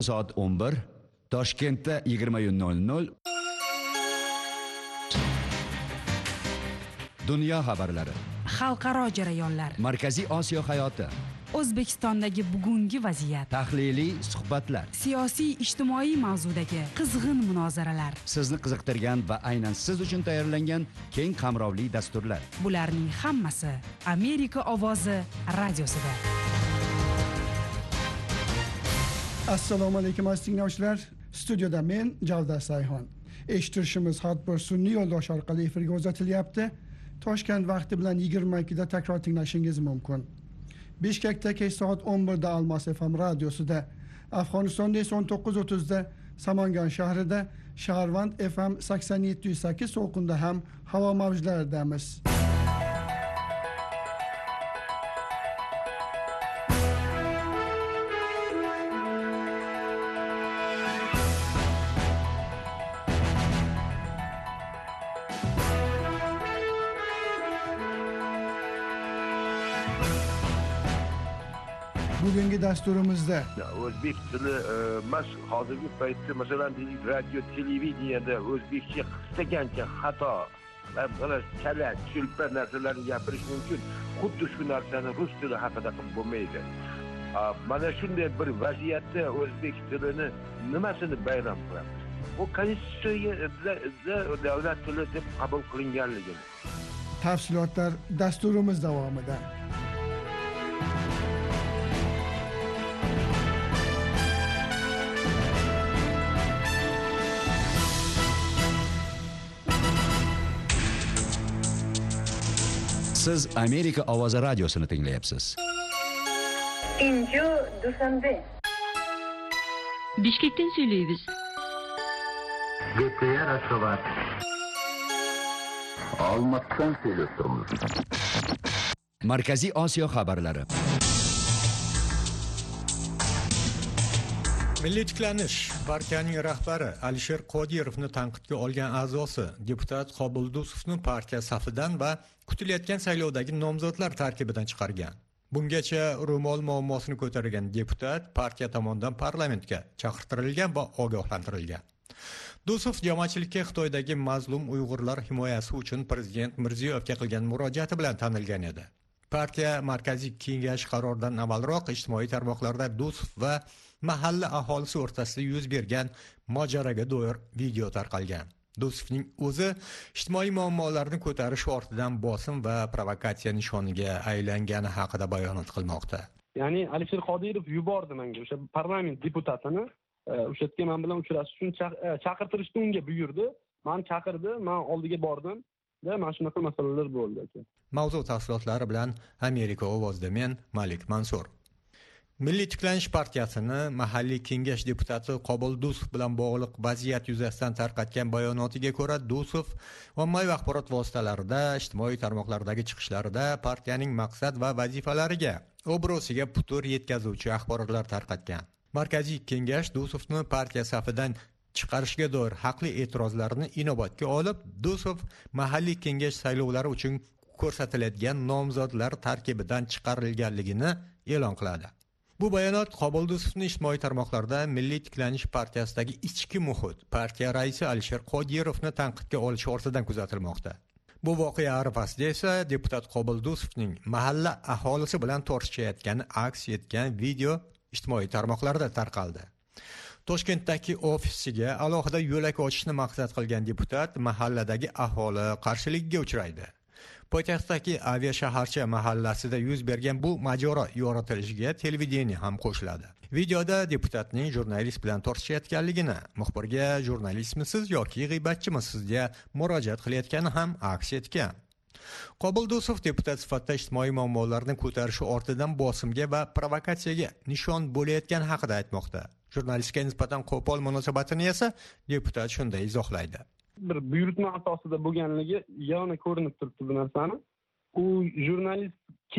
Soat 11, Toshkentda 20:00. Dunyo xabarlari. Xalqaro jarayonlar. Markaziy Osiyo hayoti. O'zbekistondagi bugungi vaziyat. Tahliliy suhbatlar. Siyosiy ijtimoiy mavzudagi qizg'in munozaralar. Sizni qiziqtirgan va aynan siz uchun tayyorlangan keng qamrovli dasturlar. Bularning hammasi Amerika ovozi radiosida. Assalomu alaykum aziz tinglovchilar. Studiyada men Javdar Sayxon. Eshittirishimiz har bir sun'iy yo'ldosh orqali efirga uzatilyapti. Toshkent vaqti bilan 22 da takror tinglashingiz mumkin. Bishkekda kech soat 11 da Almos FM radiosida, Afg'onistonda esa 19:30 da Samangan shahrida, Shaharvand FM 87.8 so'qinda ham havo mavjlaridamiz. Bugungi dasturimizda o'zbek tili mas hozirgi paytda masalan radio televideniyada o'zbekcha istagancha xato va chala chulpa narsalarni gapirish mumkin. Xuddi shu narsani rus tili haqida qilib bo'lmaydi. Mana shunday bir vaziyatda o'zbek tilini nimasini bayram qilamiz? Bu konstitutsiyada davlat tili deb qabul qilinganligi. Tafsilotlar dasturimiz davomida. Siz Amerika ovozi radiosini tinglayapsiz. Inju Dushanbe. Bishkekdan söyleyimiz. G'PR Ashovat. Olmaotdan söyleyip turmiz. Markaziy Osiyo xabarlari. Milliy tiklanish partiyaning rahbari Alisher Qodirovni tanqidga olgan a'zosi deputat Qobuldusovni partiya safidan va kutilayotgan saylovdagi nomzodlar tarkibidan chiqargan. Bungacha ro'mol muammosini ko'targan deputat partiya tomonidan parlamentga chaqirtirilgan va ogohlantirilgan. Dusov jamoatchilikka Xitoydagi mazlum Uyg'urlar himoyasi uchun prezident Mirziyoyevga qilgan murojaati bilan tanilgan edi. Partiya markaziy kengash qaroridan avvalroq ijtimoiy tarmoqlarda Dusov va mahalla aholisi o'rtasida yuz bergan mojaroga doir video tarqalgan. Dusovning o'zi ijtimoiy muammolarni ko'tarish ortidan bosim va provokatsiya nishoniga aylangani haqida bayonot qilmoqda. Ya'ni Alisher Qodirov yubordi menga o'sha parlament deputatini o'sha yerga men bilan uchrashish uchun chaqirtirishni unga buyurdi. Men chaqirdi, men oldiga bordim va mana shunaqa masalalar bo'ldi aka. Mavzu tafsilotlari bilan Amerika ovozida men Malik Mansur. Milliy tiklanish partiyasini mahalliy kengash deputati Qobuldusov bilan bog'liq vaziyat yuzasidan tarqatgan bayonotiga ko'ra, Dusov ommaviy axborot vositalarida, ijtimoiy tarmoqlardagi chiqishlarida partiyaning maqsad va vazifalariga, obro'siga putur yetkazuvchi axborotlar tarqatgan. Markaziy kengash Dusovni partiya safidan chiqarishga doir haqli e'tirozlarni inobatga olib, Dusov mahalliy kengash saylovlari uchun ko'rsatiladigan nomzodlar tarkibidan chiqarilganligini e'lon qiladi. Bu bayonot Qobuldusovni ijtimoiy tarmoqlarda Milliy tiklanish partiyasidagi ichki muhit partiya raisi Alisher Qodirovni tanqidga olish ortidan kuzatilmoqda. Bu voqea arafasida esa deputat Qobuldusovning mahalla aholisi bilan tortishayotgani aks etgan video ijtimoiy tarmoqlarda tarqaldi. Toshkentdagi ofisiga alohida yo'lak ochishni maqsad qilgan deputat mahalladagi aholi qarshiligiga uchraydi. Poytaxtdagi Aviashaharcha mahallasida yuz bergan bu mojaro yoritilishiga televideniya ham qo'shiladi. Videoda deputatning jurnalist bilan tortishayotganligini, muxbirga jurnalistmisiz yoki g'iybatchimisiz deya murojaat qilayotgani ham aks etgan. Qobuldusov deputat sifatida ijtimoiy muammolarni ko'tarishi ortidan bosimga va provokatsiyaga nishon bo'layotgani haqida aytmoqda. Jurnalistga nisbatan qo'pol munosabatini esa deputat shunday izohlaydi. Bir buyurtma asosida bo'lganligi yana ko'rinib turibdi bu narsani. U jurnalist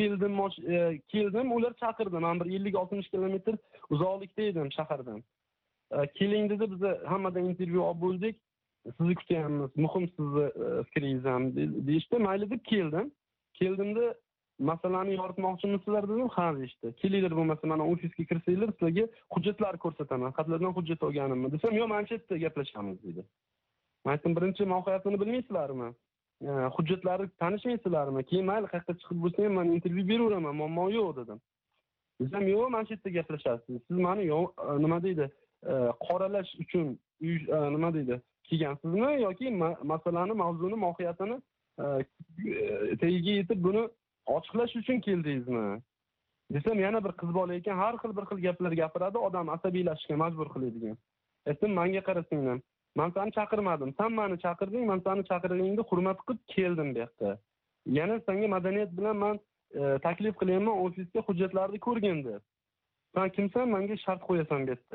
keldim, ular chaqirdi. Men bir 50-60 kilometr uzoqlikda edim shahardan. Keling dedi, biz hammadan intervyu olib bo'ldik. Sizni kutyapmiz, muhim sizni fikringiz ham deyishdi. Mayli deb keldim. Keldimda masalani yoritmoqchimisizlar dedim. Ha deyishdi. Kelinglar bo'lmasa mana ofisga kirsanglar, sizlarga hujjatlar ko'rsataman. Xatlardan hujjat olganimni desam, "Yo'q, mana shu yerda gaplashamiz" dedi. Men aytdim, "Birinchi mohiyatini bilmaysizlarmi? Hujjatlarni tanishmaysizlarmi? Keyin mayli qayerga chiqib bo'lsa ham men intervyu beraveraman, muammo yo'q" dedim. Desam, "Yo'q, mana shu yerda gaplashasiz. Siz meni nima deydi, qoralash uchun nima deydi, kelgansizmi yoki masalani, mavzuni, mohiyatini tagiga yetib buni ochiqlash uchun keldingizmi?" Desam, yana bir qiz bola ekan, har xil bir xil gaplar gapiradi, odam asabiylashishga majbur qiladigan. Aytdim, "Menga qarasanglar, men seni chaqirmadim. Sen meni chaqirding, men seni chaqirganingda hurmat qilib keldim bu yerga. Yana senga madaniyat bilan men taklif qilyapman, ofisga hujjatlarni ko'rgin deb. Sen kimsan, menga shart qo'yasan bu yerda?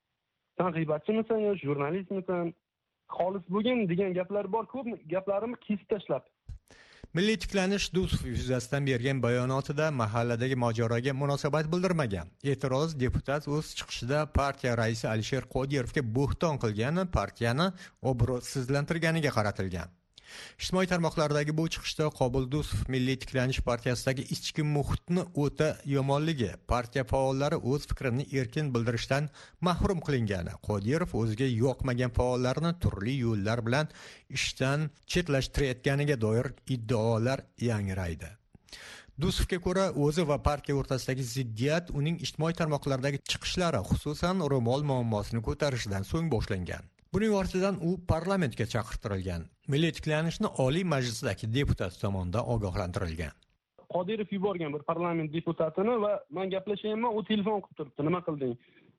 Sen g'iybatchimisan yo jurnalistmisan? Xolis bo'lgin" degan gaplar bor. Ko'p gaplarimni kesib tashlab. Milliy tiklanish Dusov yuzasidan bergan bayonotida mahalladagi mojaroga munosabat bildirmagan. E'tiroz deputat o'z chiqishida partiya raisi Alisher Qodirovga bo'hton qilgani partiyani obro'sizlantirganiga qaratilgan. Ijtimoiy tarmoqlardagi bu chiqishda Qobul Dusov Milliy tiklanish partiyasidagi ichki muhitni o'ta yomonligi, partiya faollari o'z fikrini erkin bildirishdan mahrum qilingani, Qodirov o'ziga yoqmagan faollarni turli yo'llar bilan ishdan chetlashtirayotganiga doir iddaolar yangraydi. Dusovga ko'ra, o'zi va partiya o'rtasidagi ziddiyat uning ijtimoiy tarmoqlardagi chiqishlari, xususan ro'mol muammosini ko'tarishidan so'ng boshlangan. Buning ortidan u parlamentga chaqirtirilgan. Milliy tiklanishni Oliy Majlisdagi deputat tomonidan ogohlantirilgan. Qodirov yuborgan bir parlament deputatini va men gaplashyapman, u telefon qilib turibdi. "Nima qilding?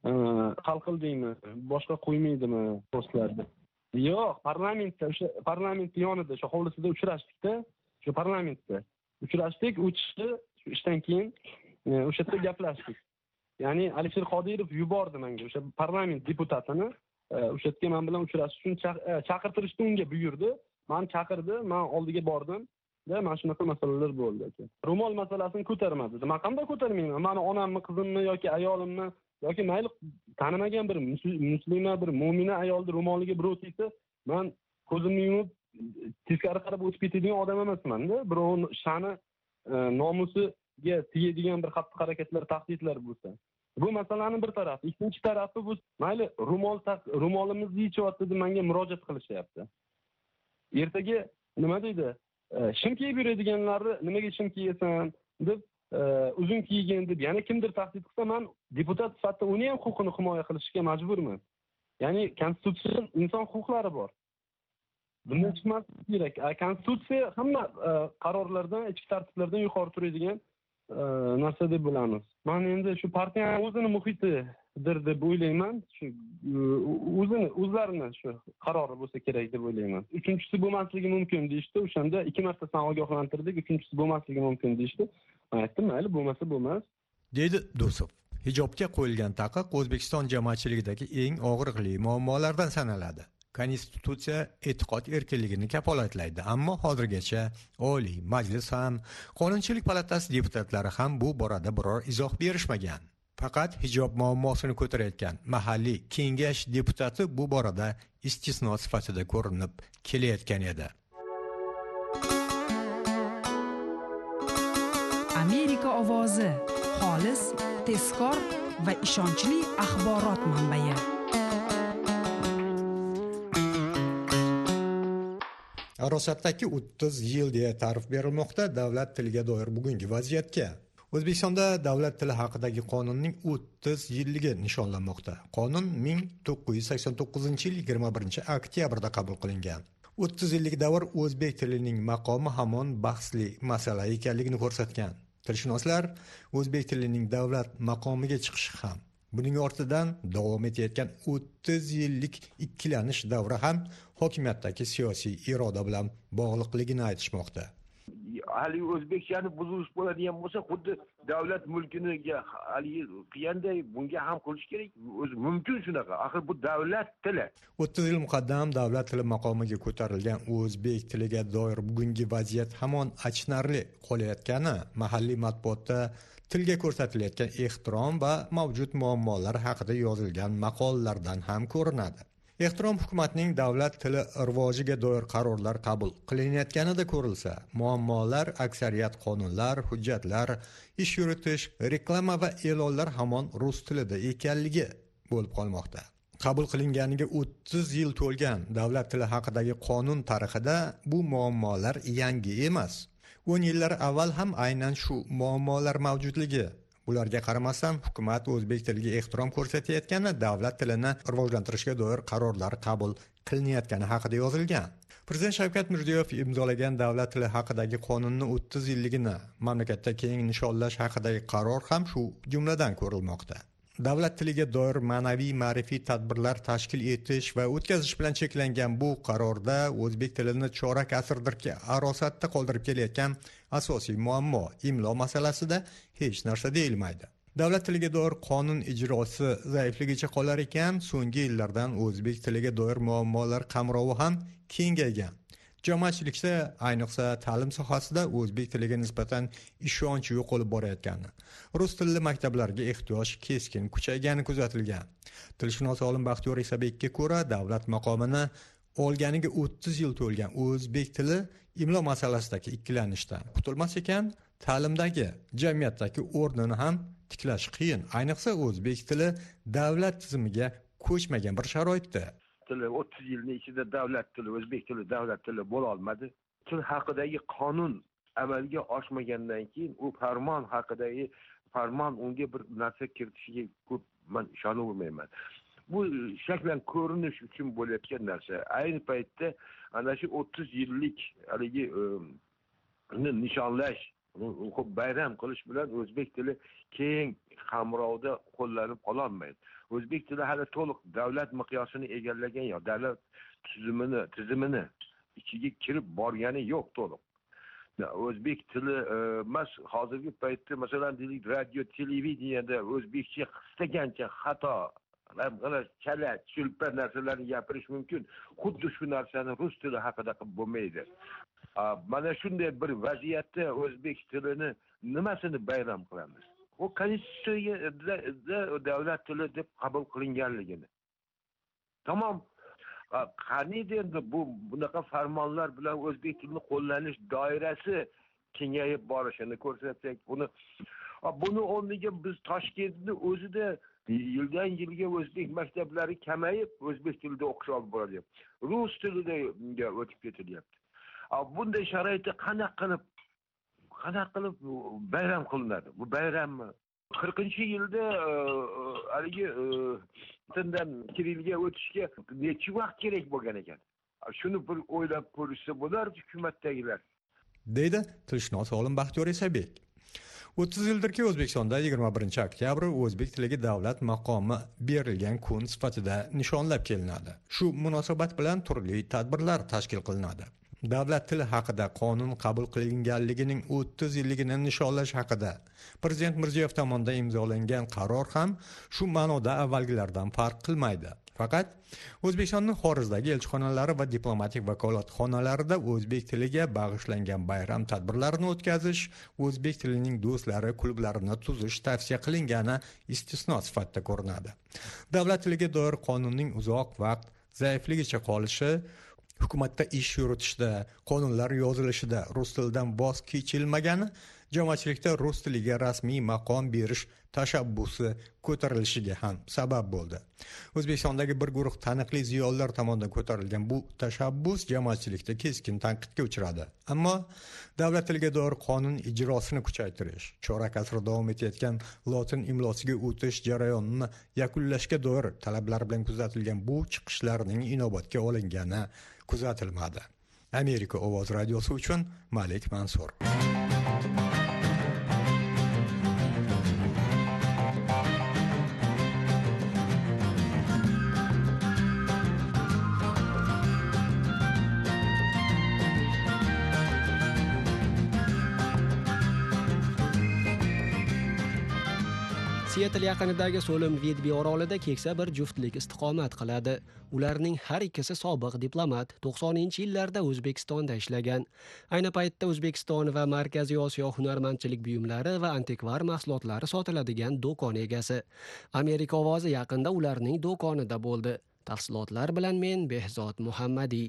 Hal qildingmi? Boshqa qo'ymaydimi postlarda?" Yo'q, parlamentda, o'sha parlament yonida, o'sha hovlisida uchrashdik-da. Shu parlamentda uchrashdik, u chiqdi, shu ishdan keyin o'sha yerda gaplashdik. Ya'ni Alisher Qodirov yubordi menga o'sha parlament deputatini. O'sha yerga men bilan uchrashish uchun chaqirtirishni unga buyurdi. Men chaqirdi, men oldiga bordim. Mana shunaqa masalalar bo'ldi aka. Ro'mol masalasini ko'tarmadi. Men qanday ko'tarmayman? Meni onamni, qizimni yoki ayolimni yoki mayli tanimagan bir muslima, bir mo'mina ayolni ro'moliga birov tegsa, men ko'zimni yumib teskari qarab o'tib ketadigan odam emasman-da. Birovning sha'ni, nomusiga tegadigan bir xatti-harakatlar, tahdidlar bo'lsa. Bu masalaning bir tarafi. Ikkinchi tarafi bu mayli ro'molimizni yechyapti deb menga murojaat qilishyapti. Ertaga nima deydi? Shim kiyib yuradiganlarni nimaga shim kiyasan deb uzun kiygin deb yana kimdir tahdid qilsa, men deputat sifatida uni ham huquqini himoya qilishga majburman. Ya'ni konstitutsiyaning inson huquqlari bor. Bundan chiqmaslik kerak. Konstitutsiya hamma qarorlardan, ichki tartiblardan yuqori turadigan narsa deb bilamiz. Men endi shu partiyaning o'zini muhitidir deb o'ylayman. Shu o'zlarini shu qarori bo'lsa kerak deb o'ylayman. Uchinchisi bo'lmasligi mumkin deyishdi. O'shanda 2 marta san ogohlantirdik, uchinchisi bo'lmasligi mumkin deyishdi. Men aytdim, mayli bo'lmasa bo'lmas, dedi Dusov. Hijobga qo'yilgan taqiq O'zbekiston jamoatchiligidagi eng og'riqli muammolardan sanaladi. Konstitutsiya e'tiqod erkinligini kafolatlaydi, ammo hozirgacha Oliy Majlis ham, Qonunchilik palatasi deputatlari ham bu borada biror izoh berishmagan. Faqat hijob muammosini ko'tarayotgan mahalliy kengash deputati bu borada istisno sifatida ko'rinib kelayotgan edi. Amerika ovozi, xolis, tezkor va ishonchli axborot manbai. Arosatdagi 30 yil deya ta'rif berilmoqda davlat tiliga doir bugungi vaziyatga. O'zbekistonda davlat tili haqidagi qonunning 30 yilligi nishonlanmoqda. Qonun 1989-yil 21 oktyabrda qabul qilingan. 30 yillik davr o'zbek tilining maqomi hamon bahsli masala ekanligini ko'rsatgan. Tilshunoslar o'zbek tilining davlat maqomiga chiqishi ham, buning ortidan davom etayotgan 30 yillik ikkilanish davri ham hokimiyatdagi siyosiy iroda bilan bog'liqligini aytishmoqda. Hali o'zbekchani buzish bo'ladigan bo'lsa, xuddi davlat mulkiniga hali qiyanday bunga ham qilish kerak. O'zi mumkin shunaqa. Axir bu davlat tili. 30 yil muqaddam davlat tili maqomiga ko'tarilgan o'zbek tiliga doir bugungi vaziyat hamon achinarli qolayotgani mahalliy matbuotda tilga ko'rsatilayotgan ehtirom va mavjud muammolar haqida yozilgan maqolalardan ham ko'rinadi. Ehtirom hukumatning davlat tili rivojiga doir qarorlar qabul qilinayotganida ko'rilsa, muammolar aksariyat qonunlar, hujjatlar, ish yuritish, reklama va e'lonlar hamon rus tilida ekanligi bo'lib qolmoqda. Qabul qilinganiga 30 yil to'lgan davlat tili haqidagi qonun tarixida bu muammolar yangi emas. 10 yillar avval ham aynan shu muammolar mavjudligi. Bularga qaramasdan hukumat o'zbek tiliga ehtirom ko'rsatayotgani, davlat tilini rivojlantirishga doir qarorlar qabul qilinayotgani haqida yozilgan. Prezident Shavkat Mirziyoyev imzolagan davlat tili haqidagi qonunning 30 yilligini mamlakatda keng nishonlash haqidagi qaror ham shu jumladan ko'rilmoqda. Davlat tiliga doir ma'naviy ma'rifiy tadbirlar tashkil etish va o'tkazish bilan cheklangan bu qarorda o'zbek tilini chorak asrdirki arosatda qoldirib kelayotgan asosiy muammo imlo masalasida hech narsa deyilmaydi. Davlat tiliga doir qonun ijrosi zaifligicha qolar ekan, so'nggi yillardan o'zbek tiliga doir muammolar qamrovi ham kengaygan. Jamoatchilikda, ayniqsa ta'lim sohasida o'zbek tiliga nisbatan ishonch yo'qolib borayotgani, rus tilli maktablarga ehtiyoj keskin kuchaygani kuzatilgan. Tilshunos olim Baxtiyor Isabekka ko'ra, davlat maqomini olganiga 30 yil to'lgan o'zbek tili imlo masalasidagi ikkilanishdan qutulmas ekan, ta'limdagi, jamiyatdagi o'rnini ham tiklash qiyin. Ayniqsa o'zbek tili davlat tizimiga ko'chmagan bir sharoitda. Tili 30 yilning ichida davlat tili, o'zbek tili davlat tili bo'la olmadi. Til haqidagi qonun amalga oshmagandan keyin u farmon unga bir narsa kiritishiga ko'p men ishonavermayman. Bu shaklan ko'rinish uchun bo'layotgan narsa. Ayni paytda ana shu 30 yillik haligi nishonlash, bayram qilish bilan o'zbek tili keng qamrovda qo'llanib qololmaydi. O'zbek tili hali to'liq davlat miqyosini egallagan yo'q, davlat tizimini ichiga kirib borgani yo'q to'liq. O'zbek tili emas hozirgi paytda masalan deylik radio televideniyada o'zbekcha istagancha xato chala chulpa narsalarni gapirish mumkin. Xuddi shu narsani rus tili haqida qilib bo'lmaydi. Mana shunday bir vaziyatda o'zbek tilini nimasini bayram qilamiz? O konstitutsiyada davlat tili deb qabul qilinganligini. Tamam. Qaniydi endi bunaqa farmonlar bilan o'zbek tilini qo'llanish doirasi kengayib borishini ko'rsatsak, buni o'rniga biz Toshkentni o'zida yildan yilga o'zbek maktablari kamayib, o'zbek tilida o'qish olib boradi. Rus tilida o'tib ketilyapti. Bunday sharoitda qanaqa qilib bayram qilinadi? Bu bayrammi? 40-yilda haligi tindan Kirillga o'tishga necha vaqt kerak bo'lgan ekan? Shuni bir o'ylab ko'rishsa bo'lar hukumatdagilar. Deydi tilshunos olim Baxtiyor Isabek. 30 yildirki O'zbekistonda 21 oktyabr o'zbek tiliga davlat maqomi berilgan kun sifatida nishonlab kelinadi. Shu munosabat bilan turli tadbirlar tashkil qilinadi. Davlat tili haqida qonun qabul qilinganligining 30 yilligini nishonlash haqida Prezident Mirziyoyev tomonidan imzolangan qaror ham shu ma'noda avvalgilardan farq qilmaydi. Faqat O'zbekistonning xorijdagi elchixonalari va diplomatik vakolatxonalarida o'zbek tiliga bag'ishlangan bayram tadbirlarini o'tkazish, o'zbek tilining do'stlari klublarini tuzish tavsiya qilingani istisno sifatida ko'rinadi. Davlat tiliga doir qonunning uzoq vaqt zaifligicha qolishi, hukumatda ish yuritishda, qonunlar yozilishida rus tilidan voz kechilmagani, jamoatchilikda rus tiliga rasmiy maqom berish tashabbusi ko'tarilishiga ham sabab bo'ldi. O'zbekistondagi bir guruh taniqli ziyolilar tomonidan ko'tarilgan bu tashabbus jamoatchilikda keskin tanqidga uchradi. Ammo davlat tiliga doir qonun ijrosini kuchaytirish, chorak asr davom etayotgan lotin imlosiga o'tish jarayonini yakunlashga doir talablar bilan kuzatilgan bu chiqishlarning inobatga olingani kuzatilmadi. Amerika Ovoz radiosi uchun Malik Mansur. Seattle yaqinidagi Solim Vidbi orolida keksa bir juftlik istiqomat qiladi. Ularning har ikkisi sobiq diplomat, 90-yillarda O'zbekistonda ishlagan. Ayni paytda O'zbekiston va Markaziy Osiyo hunarmandchilik buyumlari va antikvar mahsulotlari sotiladigan do'kon egasi. Amerika ovozi yaqinda ularning do'konida bo'ldi. Tafsilotlar bilan men Behzod Muhammadiy.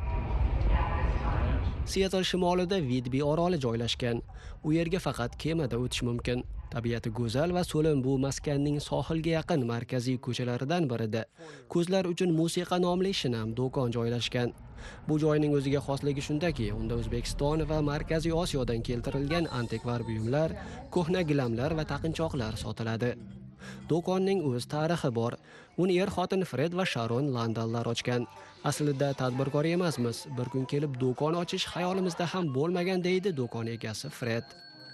Seattle shimolida Whidbey oroli joylashgan. U yerga faqat kemada o'tish mumkin. Tabiati go'zal va so'lim bu maskanning sohilga yaqin markaziy ko'chalaridan birida. Ko'zlar uchun musiqa nomli shinam do'kon joylashgan. Bu joyning o'ziga xosligi shundaki, unda O'zbekiston va Markaziy Osiyodan keltirilgan antikvar buyumlar, ko'hna gilamlar va taqinchoqlar sotiladi. Do'konning o'z tarixi bor. Uni er-xotin Fred va Sharon Landallar ochgan. Aslida tadbirkor emasmiz. Bir kun kelib do'kon ochish xayolimizda ham bo'lmagan deydi do'kon egasi Fred.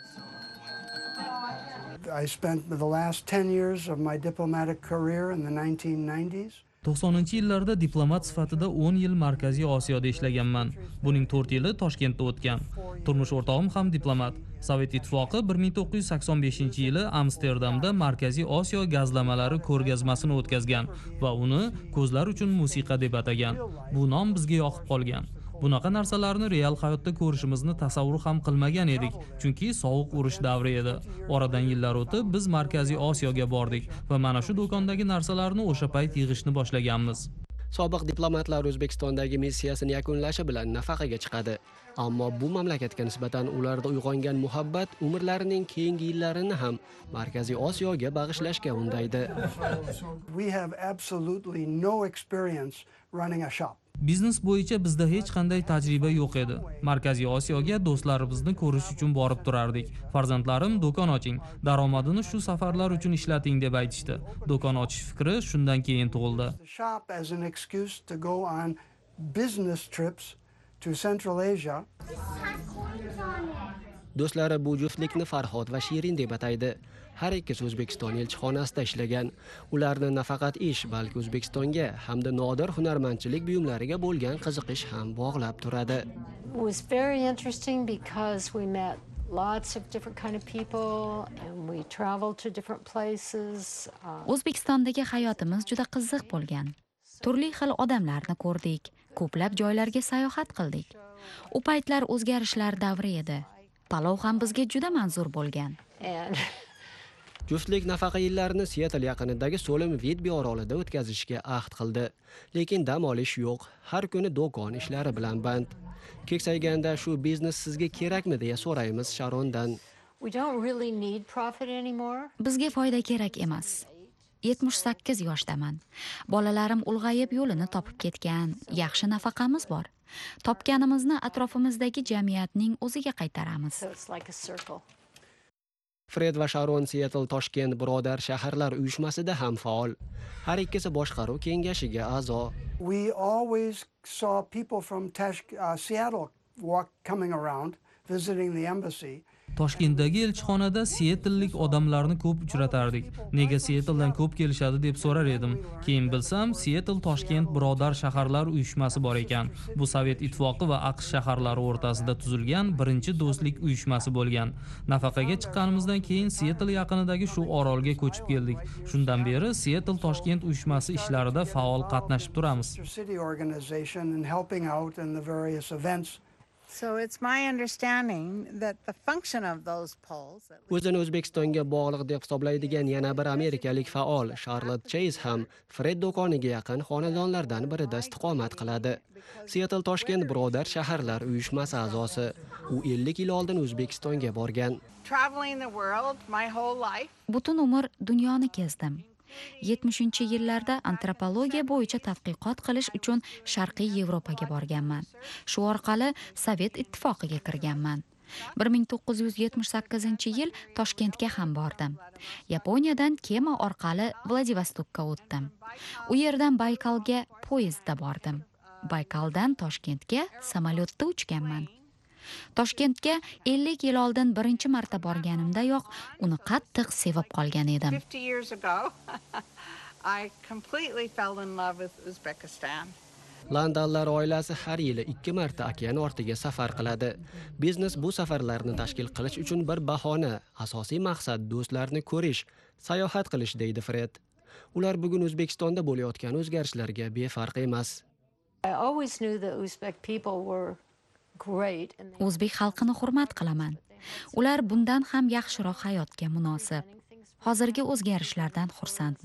I spent the last 10 years of my diplomatic career in the 1990s. 90-yillarda diplomat sifatida 10 yil Markaziy Osiyoda ishlaganman. Buning 4 yili Toshkentda o'tgan. Turmush o'rtog'im ham diplomat. Sovet Ittifoqi 1985-yili Amsterdamda Markaziy Osiyo gazlamalari ko'rgazmasini o'tkazgan va uni ko'zlar uchun musiqa deb atagan. Bu nom bizga yoqib qolgan. Bunaqa narsalarni real hayotda ko'rishimizni tasavvur ham qilmagan edik, chunki sovuq urush davri edi. Oradan yillar o'tib biz Markaziy Osiyoga bordik va mana shu do'kondagi narsalarni o'sha payt yig'ishni boshlaganmiz. Sobiq diplomatlar O'zbekistondagi missiyasini yakunlashi bilan nafaqaga chiqadi. Ammo bu mamlakatga nisbatan ularda uyg'ongan muhabbat umrlarining keyingi yillarini ham Markaziy Osiyoga bag'ishlashga undaydi. We have absolutely no experience running a shop. Biznes bo'yicha bizda hech qanday tajriba yo'q edi. Markaziy Osiyoga do'stlarimizni ko'rish uchun borib turardik. Farzandlarim do'kon oching, daromadini shu safarlar uchun ishlating deb aytishdi. Do'kon ochish fikri shundan keyin tug'ildi. Shop as an excuse to go on business trips to Central Asia. Do'stlari bu juftlikni Farhod va Shirin deb ataydi. Har ikkisi O'zbekiston elchixonasida ishlagan. Ularni nafaqat ish, balki O'zbekistonga hamda nodir hunarmandchilik buyumlariga bo'lgan qiziqish ham bog'lab turadi. It was very interesting because we met lots of different kind of people and we traveled to different places. O'zbekistondagi hayotimiz juda qiziq bo'lgan. Turli xil odamlarni ko'rdik, ko'plab joylarga sayohat qildik. U paytlar o'zgarishlar davri edi. Palov ham bizga juda manzur bo'lgan. Juftlik nafaqa yillarini Seattle yaqinidagi so'lim Whidbey orolida o'tkazishga ahd qildi. Lekin dam olish yo'q. Har kuni do'kon ishlari bilan band. Keksayganda shu biznes sizga kerakmi deya so'raymiz Sharondan. Bizga foyda kerak emas. 78 yoshdaman. Bolalarim ulg'ayib yo'lini topib ketgan, yaxshi nafaqamiz bor. Topganimizni atrofimizdagi jamiyatning o'ziga qaytaramiz. Fred va Sharon Seattle Toshkent birodar shaharlar uyushmasida ham faol. Har ikkisi boshqaruv kengashiga a'zo. We always saw people from Seattle coming around visiting the embassy. Toshkentdagi elchixonada Seattle'lik odamlarni ko'p uchratardik. Nega Seattle'dan ko'p kelishadi deb so'rar edim. Keyin bilsam, Seattle Toshkent birodar shaharlar uyushmasi bor ekan. Bu Sovet Ittifoqi va AQSh shaharlari o'rtasida tuzilgan birinchi do'stlik uyushmasi bo'lgan. Nafaqaga chiqqanimizdan keyin Seattle yaqinidagi shu orolga ko'chib keldik. Shundan beri Seattle Toshkent uyushmasi ishlarida faol qatnashib turamiz. So it's my understanding that the function of those poles. O'zini O'zbekistonga bog'liq deb hisoblaydigan yana bir amerikalik faol Charlotte Chase ham Fred do'koniga yaqin xonadonlardan birida istiqomat qiladi. Seattle Toshkent birodar shaharlar uyushmasi a'zosi. U 50 yil oldin O'zbekistonga borgan. Traveling the world my whole life. Butun umr dunyoni kezdim. 70-yillarda antropologiya bo'yicha tadqiqot qilish uchun Sharqiy Yevropaga borganman. Shu orqali Sovet Ittifoqiga kirganman. 1978-yil Toshkentga ham bordim. Yaponiyadan kema orqali Vladivostokka o'tdim. U yerdan Baykalga poyezdda bordim. Baykaldan Toshkentga samolyotda uchganman. Toshkentga 50 yil oldin birinchi marta borganimdayoq uni qattiq sevib qolgan edim. 50 years ago, I completely fell in love with Uzbekistan. Landallar oilasi har yili 2 marta okean ortiga safar qiladi. Biznes bu safarlarni tashkil qilish uchun bir bahona, asosiy maqsad do'stlarni ko'rish, sayohat qilish deydi Fred. Ular bugun O'zbekistonda bo'layotgan o'zgarishlarga befarq emas. I always knew the Uzbek people were O'zbek xalqini hurmat qilaman. Ular bundan ham yaxshiroq hayotga munosib. Hozirgi o'zgarishlardan xursandman.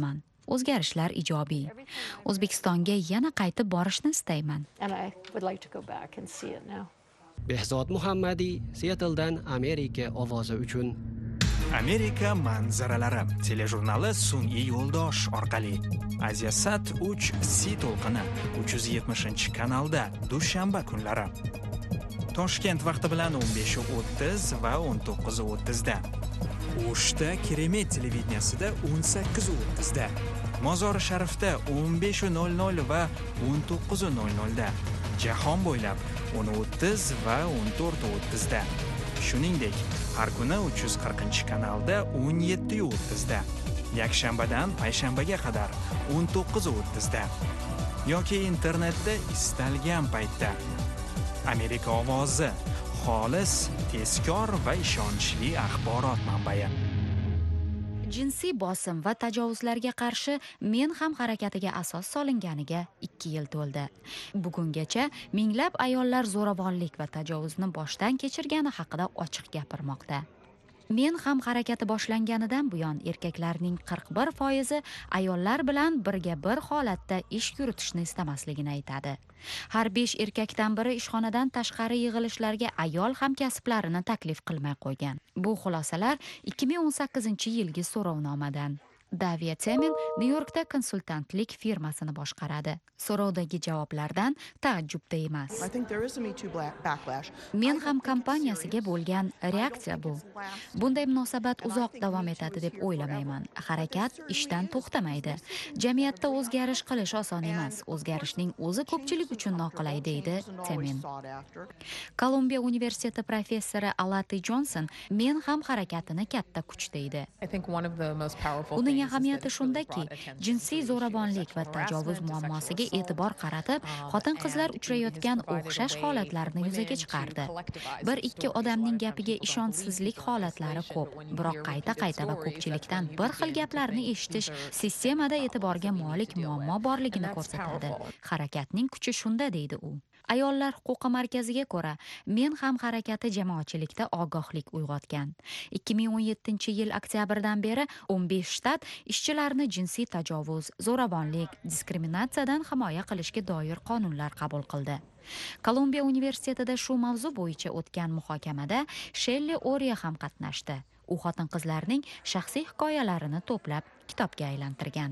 o'zgarishlar ijobiy. O'zbekistonga yana qaytib borishni istayman. And I would like to go back and see it now. Behzod Muhammadiy, Seattledan Amerika ovozi uchun. Amerika manzaralari telejurnali sun'iy yo'ldosh orqali Asiasat 3 C to'lqini 370-kanalda dushanba kunlari. Toshkent vaqti bilan 15:30 va 19:30 da. O'shda Keremet televideniyasida 18:30 da. Mozori Sharifda 15:00 va 19:00 da. Jahon bo'ylab 10:30 va 14:30 da. Shuningdek, har kuni 340-kanalda 17:30 da. Yakshanbadan payshanbaga qadar 19:30 da. Yoki internetda istalgan paytda. Amerika ovozi, xolis, tezkor va ishonchli axborot manbai. Jinsiy bosim va tajovuzlarga qarshi Men ham harakatiga asos solinganiga 2 yil to'ldi. Bugungacha minglab ayollar zo'ravonlik va tajovuzni boshdan kechirgani haqida ochiq gapirmoqda. Men ham harakati boshlanganidan buyon erkaklarning 41% ayollar bilan birga bir holatda ish yuritishni istamasligini aytadi. Har 5 erkakdan biri ishxonadan tashqari yig'ilishlarga ayol hamkasblarini taklif qilmay qo'ygan. Bu xulosalar 2018-yilgi so'rovnomadan. Davia Temil New Yorkda konsultantlik firmasini boshqaradi. So'rovdagi javoblardan taajjubda emas. Men ham kompaniyasiga bo'lgan reaksiya bu. Bunday munosabat uzoq davom etadi deb o'ylamayman. Harakat ishdan to'xtamaydi. Jamiyatda o'zgarish qilish oson emas. O'zgarishning o'zi ko'pchilik uchun noqulay deydi Temin. Kolumbiya universiteti professori Alati Johnson Men ham harakatini katta kuch deydi. Uning ahamiyati shundaki, jinsiy zo'ravonlik va tajovuz muammosiga e'tibor qaratib, xotin-qizlar uchrayotgan o'xshash holatlarni yuzaga chiqardi. Bir-ikki odamning gapiga ishonchsizlik holatlari ko'p, biroq qayta-qayta va ko'pchilikdan bir xil gaplarni eshitish sistemada e'tiborga molik muammo borligini ko'rsatadi. Harakatning kuchi shunda deydi u. Ayollar huquqi markaziga ko'ra, Men ham harakati jamoatchilikda ogohlik uyg'otgan. 2017-yil oktyabrdan beri 15 shtat ishchilarni jinsiy tajovuz, zo'ravonlik, diskriminatsiyadan himoya qilishga doir qonunlar qabul qildi. Kolumbiya universitetida shu mavzu bo'yicha o'tgan muhokamada Shelly O'Ria ham qatnashdi. U xotin-qizlarning shaxsiy hikoyalarini to'plab kitobga aylantirgan.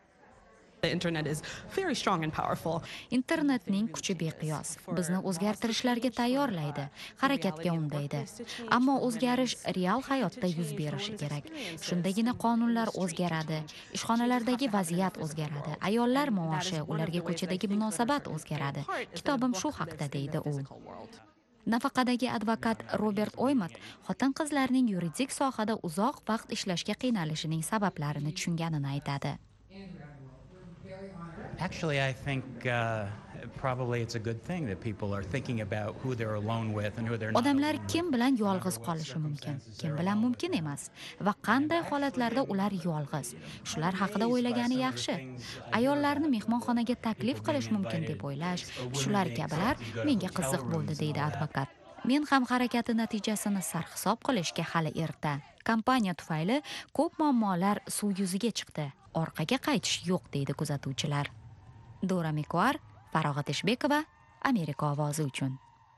Internetning kuchi beqiyos. Bizni o'zgartirishlarga tayyorlaydi, harakatga undaydi. Ammo o'zgarish real hayotda yuz berishi kerak. Shundagina qonunlar o'zgaradi, ishxonalardagi vaziyat o'zgaradi, ayollar maoshi, ularga ko'chadagi munosabat o'zgaradi. Kitobim shu haqda deydi u. Nafaqadagi advokat Robert Oymat xotin-qizlarning yuridik sohada uzoq vaqt ishlashga qiynalishining sabablarini tushunganini aytadi. Actually, I think probably it's a good thing that people are thinking about who they're alone with and who they're not. Odamlar kim bilan yolg'iz qolishi mumkin, kim bilan mumkin emas va qanday holatlarda ular yolg'iz. Shular haqida o'ylagani yaxshi. Ayollarni mehmonxonaga taklif qilish mumkin deb o'ylash, shular kabilar menga qiziq bo'ldi deydi advokat. Men ham harakati natijasini sarhisob qilishga hali erta. Kompaniya tufayli ko'p muammolar suv yuziga chiqdi. Orqaga qaytish yo'q deydi kuzatuvchilar. Dora Mikuar, Farog'at Eshbekova, Amerika ovozi uchun.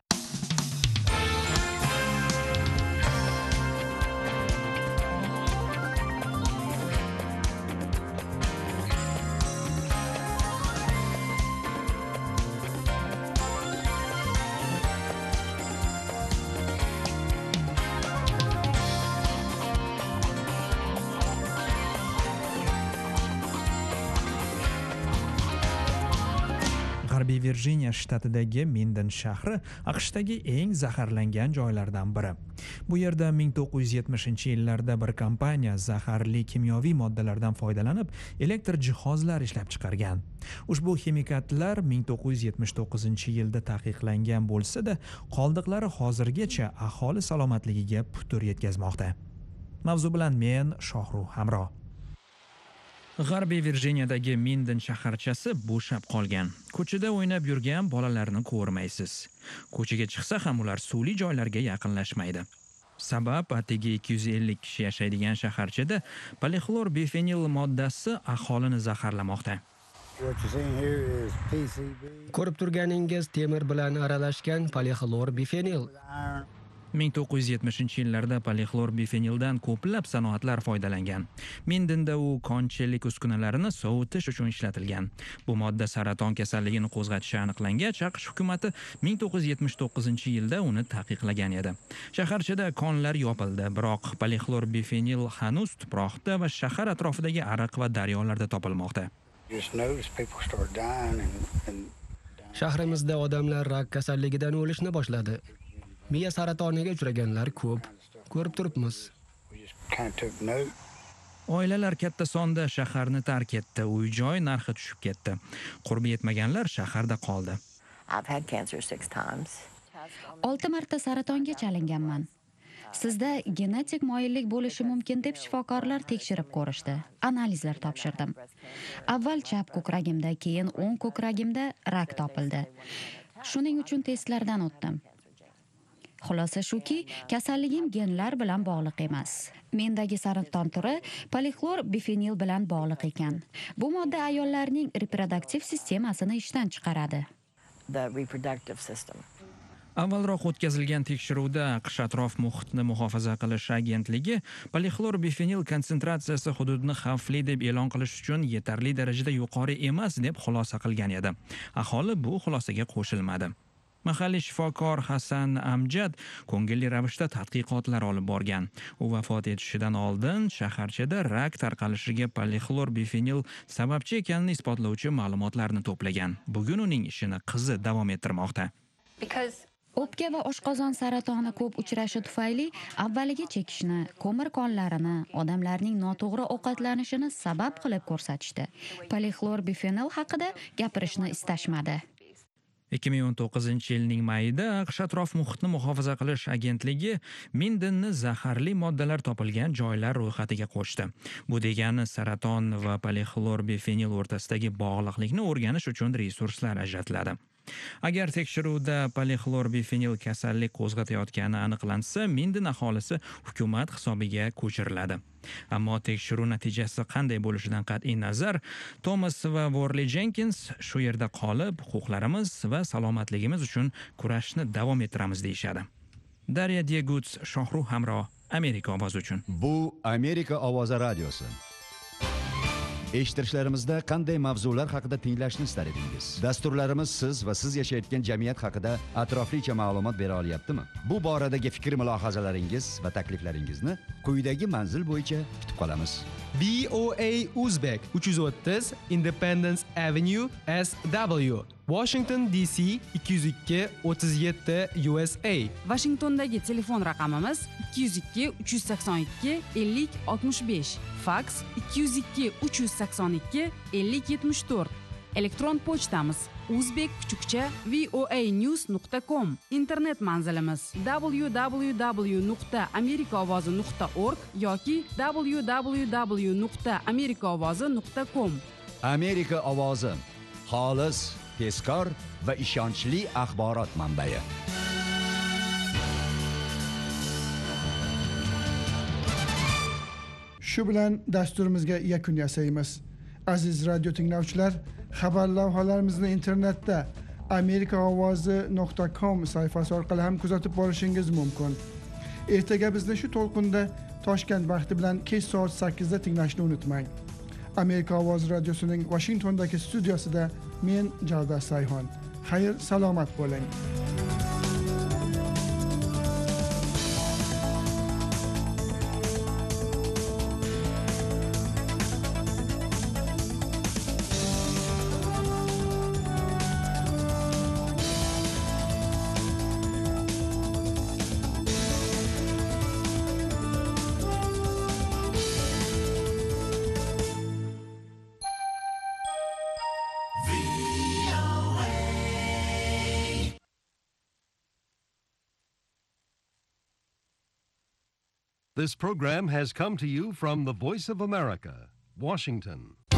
G'arbiy Virjiniya shtatidagi Minden shahri AQShdagi eng zaharlangan joylardan biri. Bu yerda 1970-yillarda bir kompaniya zaharli kimyoviy moddalardan foydalanib, elektr jihozlar ishlab chiqargan. Ushbu ximikatlar 1979-yilda taqiqlangan bo'lsa-da, qoldiqlari hozirgacha aholi salomatligiga putur yetkazmoqda. Mavzu bilan men Shohruh Hamro. G'arbiy Virjiniyadagi Minden shaharchasi bo'shab qolgan. Ko'chada o'ynab yurgan bolalarni ko'rmaysiz. Ko'chaga chiqsa ham ular suvli joylarga yaqinlashmaydi. Sabab atigi 250 kishi yashaydigan shaharchada polixlor bifenil moddasi aholini zaharlamoqda. Ko'rib turganingiz temir bilan aralashgan polixlor bifenil. 1970-yillarda polixlor bifenildan ko'plab sanoatlar foydalangan. Mindinda u konchilik uskunalarini sovutish uchun ishlatilgan. Bu modda saraton kasalligini qo'zg'atishi aniqlangach, AQSh hukumati 1979-yilda uni taqiqlagan edi. Shaharchada konlar yopildi, biroq polixlor bifenil hanuz tuproqda va shahar atrofidagi ariq va daryolarda topilmoqda. Shahrimizda odamlar rak kasalligidan o'lishni boshladi. Miya saratoniga uchraganlar ko'p. Ko'rib turibmiz. Oilalar katta sonda shaharni tark etdi, uy-joy narxi tushib ketdi. Qurbi yetmaganlar shaharda qoldi. 6 marta saratonga chalinganman. Sizda genetik moyillik bo'lishi mumkin deb shifokorlar tekshirib ko'rishdi. Analizlar topshirdim. Avval chap ko'kragimda, keyin o'ng ko'kragimda rak topildi. Shuning uchun testlardan o'tdim. Xulosa shuki, kasalligim genlar bilan bog'liq emas. Mendagi saraton turi polixlor bifenil bilan bog'liq ekan. Bu modda ayollarning reproduktiv sistemasini ishdan chiqaradi. Avvalroq o'tkazilgan tekshiruvda AQSh atrof muhitni muhofaza qilish agentligi polixlor bifenil konsentratsiyasi hududni xavfli deb e'lon qilish uchun yetarli darajada yuqori emas deb xulosa qilgan edi. Aholi bu xulosaga qo'shilmadi. Mahalliy shifokor Hasan Amjad ko'ngilli ravishda tadqiqotlar olib borgan. U vafot etishidan oldin shaharchada rak tarqalishiga polixlor bifenil sababchi ekanini isbotlovchi ma'lumotlarni to'plagan. Bugun uning ishini qizi davom ettirmoqda. O'pka va oshqozon saratoni ko'p uchrashi tufayli avvaliga chekishni, ko'mir konlarini, odamlarning noto'g'ri ovqatlanishini sabab qilib ko'rsatishdi. Polixlor bifenil haqida gapirishni istashmadi. 2019-yilning mayida AQSh atrof muhitni muhofaza qilish agentligi Mindinni zaharli moddalar topilgan joylar ro'yxatiga qo'shdi. Bu degani saraton va polixlor bifenil o'rtasidagi bog'liqlikni o'rganish uchun resurslar ajratiladi. Agar tekshiruvda polixlor bifenil kasallik qo'zg'atayotgani aniqlansa, Mindin aholisi hukumat hisobiga ko'chiriladi. Ammo tekshiruv natijasi qanday bo'lishidan qat'iy nazar, Thomas va Worley Jenkins shu yerda qolib, huquqlarimiz va salomatligimiz uchun kurashni davom ettiramiz deyshadi. Darya Dieguts, Shohruh Hamro, Amerika ovozi uchun. Bu Amerika ovozi radiosi. Eshittirishlarimizda qanday mavzular haqida tinglashni istar edingiz? Dasturlarimiz siz va siz yashayotgan jamiyat haqida atroflicha ma'lumot bera olyaptimi? Bu boradagi fikr mulohazalaringiz va takliflaringizni quyidagi manzil bo'yicha kutib qolamiz. VOA Uzbek 330 Independence Avenue SW, Washington DC 202 37 USA. Washingtondagi telefon raqamimiz 202 382 50 65, faks 202 382 50 74. Elektron pochtamiz uzbek_voanews.com. Internet manzilimiz www.amerikaovozi.org yoki www.amerikaovozi.com. Amerika ovozi, xolis, tezkor va ishonchli axborot manbai. Shu bilan dasturimizga yakun yasaymiz. Aziz radio tinglovchilar, xabar lavhalarimizni internetda amerikaovozi.com sayfasi orqali ham kuzatib borishingiz mumkin. Ertaga bizni shu to'lqinda Toshkent vaqti bilan kech soat 8 da tinglashni unutmang. Amerika ovozi radiosining Washingtondagi studiosida men Javdar Sayhon. Xayr, salomat bo'ling. This program has come to you from the Voice of America, Washington.